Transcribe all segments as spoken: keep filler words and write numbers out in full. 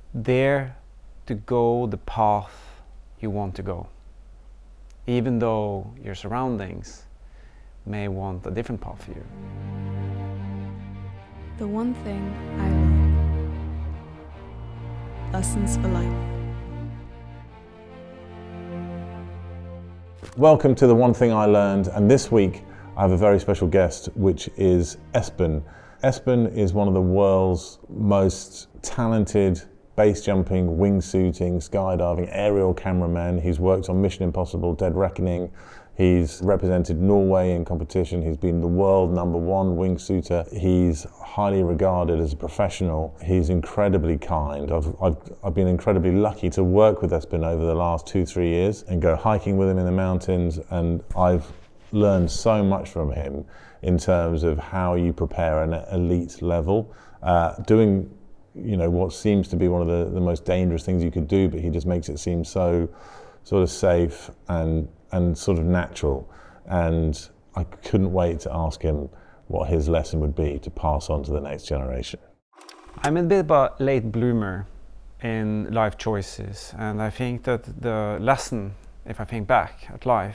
dare to go the path you want to go, even though your surroundings may want a different path for you. The One Thing I Learned. Lessons for life. Welcome to The One Thing I Learned, and this week I have a very special guest, which is Espen. Espen is one of the world's most talented base jumping, wingsuiting, skydiving, aerial cameramen. He's worked on Mission Impossible, Dead Reckoning. He's represented Norway in competition. He's been the world number one wingsuiter. He's highly regarded as a professional. He's incredibly kind. I've, I've, I've been incredibly lucky to work with Espen over the last two, three years and go hiking with him in the mountains. And I've learned so much from him in terms of how you prepare an elite level, uh, doing you know, what seems to be one of the, the most dangerous things you could do, but he just makes it seem so sort of safe and and sort of natural. And I couldn't wait to ask him what his lesson would be to pass on to the next generation. I'm a bit of a late bloomer in life choices, and I think that the lesson, if I think back at life,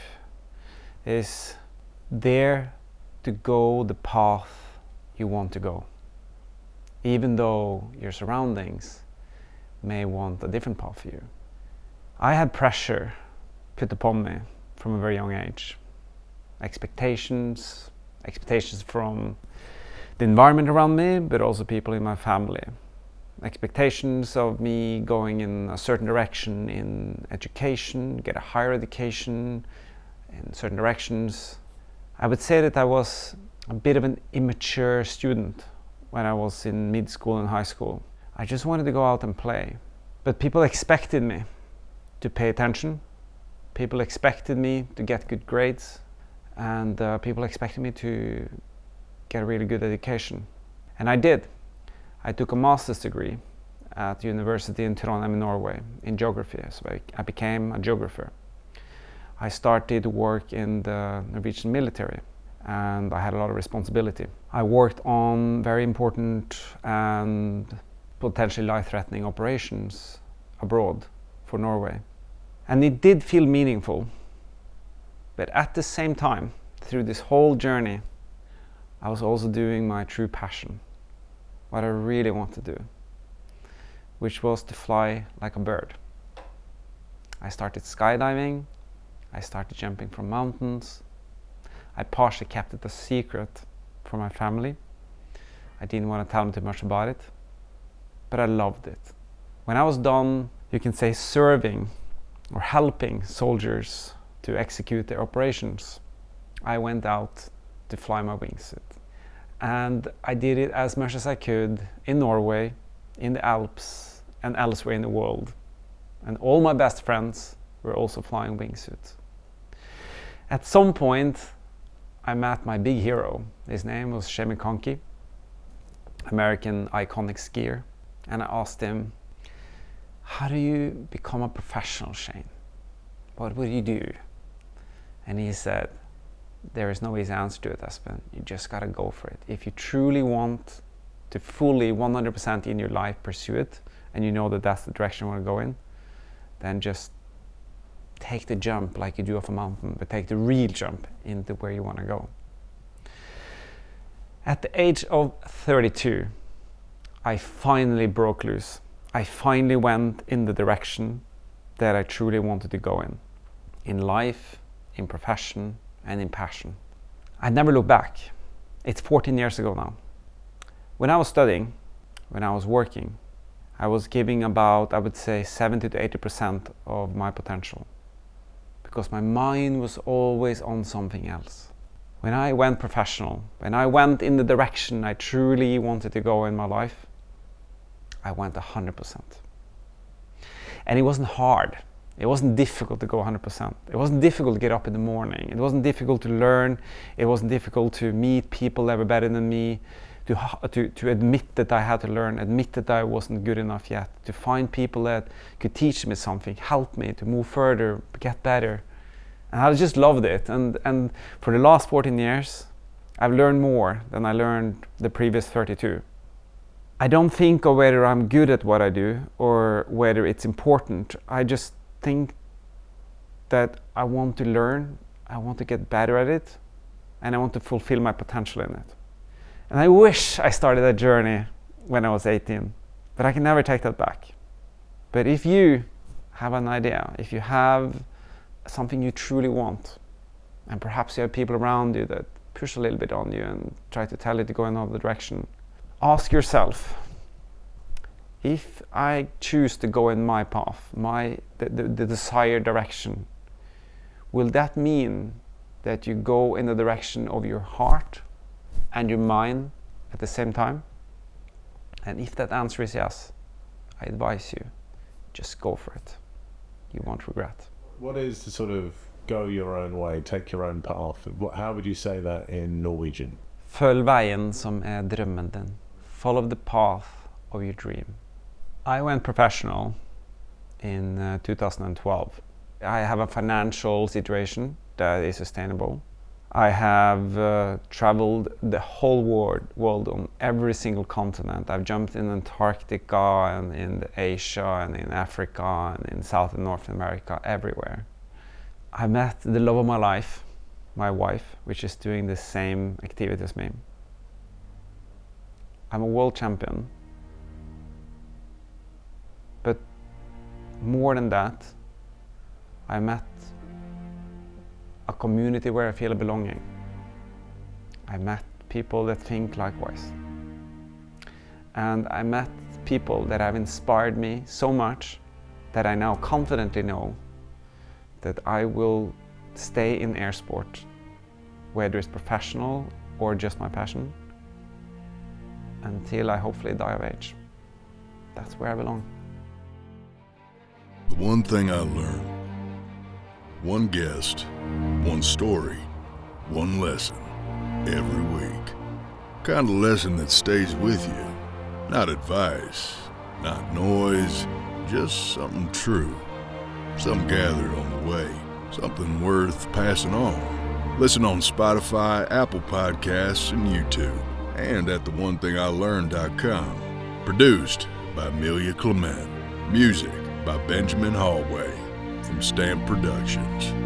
is dare to go the path you want to go, even though your surroundings may want a different path for you. I had pressure put upon me from a very young age. Expectations, expectations from the environment around me, but also people in my family. Expectations of me going in a certain direction in education, get a higher education in certain directions. I would say that I was a bit of an immature student when I was in mid-school and high school. I just wanted to go out and play. But people expected me to pay attention. People expected me to get good grades. And uh, people expected me to get a really good education. And I did. I took a master's degree at the university in Trondheim in Norway in geography. So I, I became a geographer. I started to work in the Norwegian military, and I had a lot of responsibility. I worked on very important and potentially life-threatening operations abroad for Norway. And it did feel meaningful. But at the same time, through this whole journey, I was also doing my true passion, what I really want to do, which was to fly like a bird. I started skydiving, I started jumping from mountains. I partially kept it a secret from my family. I didn't want to tell them too much about it, but I loved it. When I was done, you can say, serving or helping soldiers to execute their operations, I went out to fly my wingsuit. And I did it as much as I could in Norway, in the Alps, and elsewhere in the world. And all my best friends were also flying wingsuits. At some point, I met my big hero. His name was Shemi Konki, American iconic skier. And I asked him, how do you become a professional, Shane? What would you do? And he said, there is no easy answer to it, Espen. You just gotta go for it. If you truly want to fully, one hundred percent in your life pursue it, and you know that that's the direction you want to go in, then just take the jump like you do off a mountain, but take the real jump into where you want to go. At the age of thirty-two, I finally broke loose. I finally went in the direction that I truly wanted to go in, in life, in profession, and in passion. I never looked back. It's fourteen years ago now. When I was studying, when I was working, I was giving about, I would say, seventy to eighty percent of my potential, because my mind was always on something else. When I went professional, when I went in the direction I truly wanted to go in my life, I went one hundred percent. And it wasn't hard. It wasn't difficult to go one hundred percent. It wasn't difficult to get up in the morning. It wasn't difficult to learn. It wasn't difficult to meet people that were better than me, to, to, to admit that I had to learn, admit that I wasn't good enough yet, to find people that could teach me something, help me to move further, get better. And I just loved it. And, and for the last fourteen years, I've learned more than I learned the previous thirty-two. I don't think of whether I'm good at what I do or whether it's important. I just think that I want to learn, I want to get better at it, and I want to fulfill my potential in it. And I wish I started that journey when I was eighteen, but I can never take that back. But if you have an idea, if you have something you truly want, and perhaps you have people around you that push a little bit on you and try to tell you to go in another direction, ask yourself, if I choose to go in my path, my the, the, the desired direction, will that mean that you go in the direction of your heart and your mind at the same time? And if that answer is yes, I advise you, just go for it. You won't regret. What is to sort of go your own way, take your own path? What, how would you say that in Norwegian? Følg veien som er drømmen din. Follow the path of your dream. I went professional in uh, two thousand twelve. I have a financial situation that is sustainable. I have uh, traveled the whole world, world on every single continent. I've jumped in Antarctica and in Asia and in Africa and in South and North America, everywhere. I met the love of my life, my wife, which is doing the same activity as me. I'm a world champion. But more than that, I met a community where I feel a belonging. I met people that think likewise. And I met people that have inspired me so much that I now confidently know that I will stay in air sport, whether it's professional or just my passion, until I hopefully die of age. That's where I belong. The one thing I learned, one guest, one story, one lesson, every week. Kind of lesson that stays with you. Not advice, not noise, just something true. Something gathered on the way, something worth passing on. Listen on Spotify, Apple Podcasts, and YouTube, and at the one thing I learned dot com. Produced by Amelia Clement. Music by Benjamin Hallway from Stamp Productions.